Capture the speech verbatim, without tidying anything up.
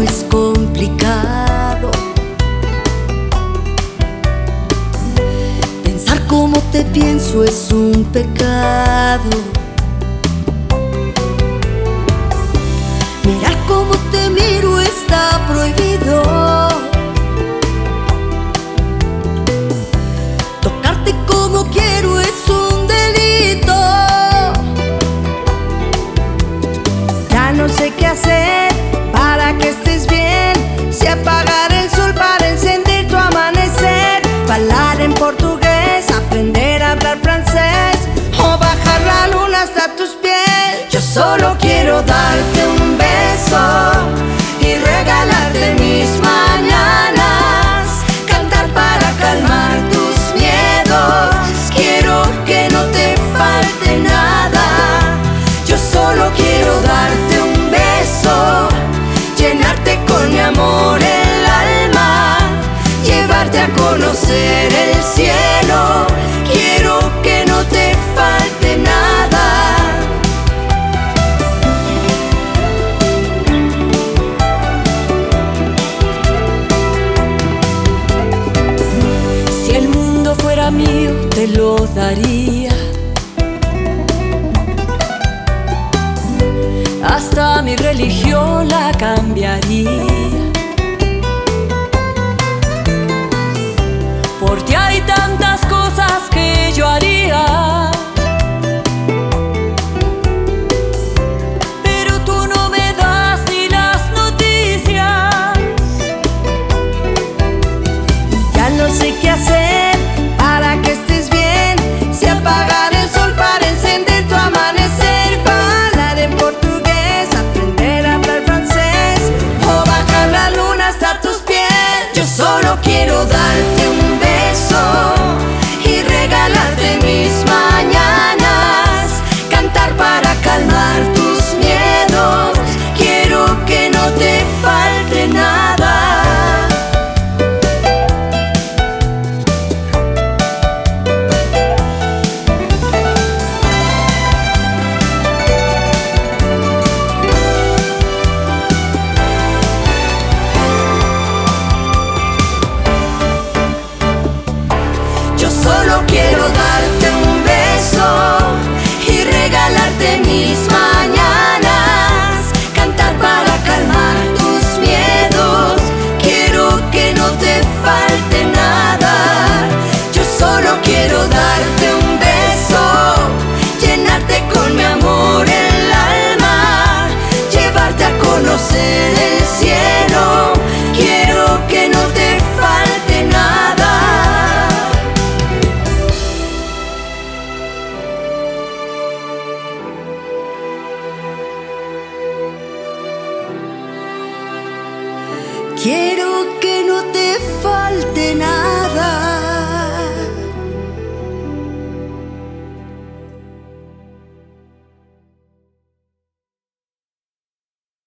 es complicado. Pensar como te pienso es un pecado. Mirar como te miro está prohibido. Tocarte como quiero es un delito. Ya no sé qué hacer para que estés bien. Si apagar el sol para encender tu amanecer, hablar en portugués, aprender a hablar francés, o bajar la luna hasta tus pies. Yo solo quiero darte un beso y regalarte mis mañanas, cantar para calmar tus miedos. Quiero que no te falte nada. Yo solo quiero darte un beso, llenarte con mi amor el alma, llevarte a conocer el cielo. Quiero que no te falte nada. Si el mundo fuera mío, te lo daría. Hasta mi religión la cambiaría. Por ti hay tantas cosas que yo haría, pero tú no me das ni las noticias. Ya no sé qué hacer para que estés bien. Si apagar el sol para encender tu amanecer, hablar en portugués, aprender a hablar francés, o bajar la luna hasta tus pies. Yo solo quiero darte un beso y regalarte mis mañanas, cantar para calmar tus miedos. Quiero que no te falte nada. Yo solo quiero darte un beso y regalarte mis mañanas, cantar para calmar tus miedos. Quiero que no te falte nada. Yo solo quiero darte un beso, llenarte con mi amor el alma, llevarte a conocer el cielo. Quiero que no te falte nada. Quiero que no te falte nada.